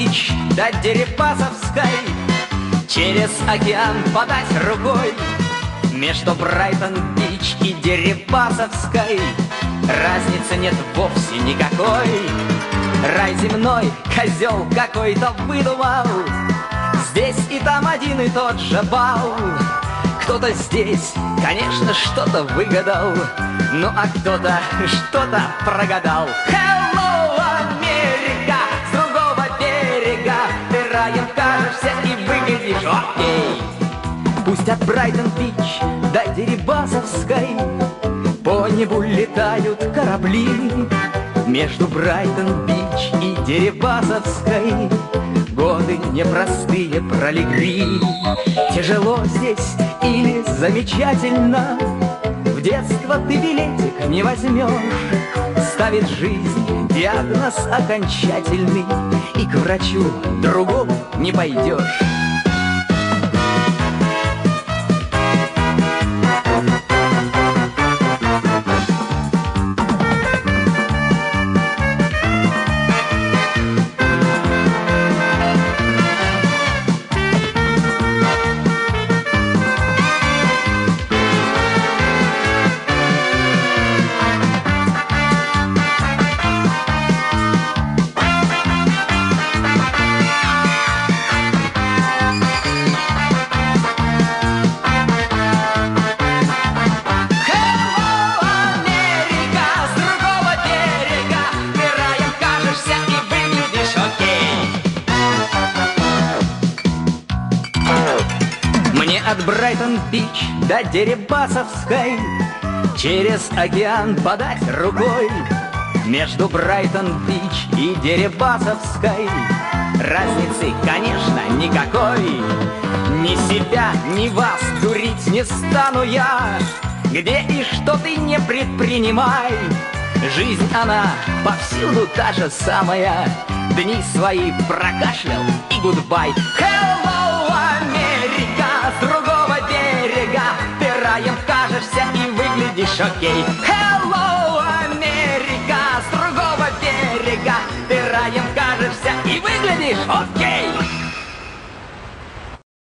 Брайтон-Бич до Дерипасовской, через океан подать рукой. Между Брайтон-Бич и Дерипасовской разницы нет вовсе никакой. Рай земной козел какой-то выдумал, здесь и там один и тот же бал. Кто-то здесь, конечно, что-то выгадал, ну а кто-то что-то прогадал. Hello, Америка, с другого берега ты раем кажешься и выглядишь окей. Пусть от Брайтон-Бич до Дерибасовской по небу летают корабли. Между Брайтон-Бич и Дерибасовской годы непростые пролегли. Тяжело здесь или замечательно, в детство ты билетик не возьмешь. Ставит жизнь диагноз окончательный, и к врачу другому не пойдешь. От Брайтон-Бич до Дерибасовской через океан подать рукой. Между Брайтон-Бич и Дерибасовской разницы, конечно, никакой. Ни себя, ни вас дурить не стану я, где и что ты не предпринимай. Жизнь она повсюду та же самая, дни свои прокашлял и гудбай. Hello, Америка, с другого берега ты раем кажешься и выглядишь окей. Hello, Америка, с другого берега ты раем кажешься и выглядишь окей.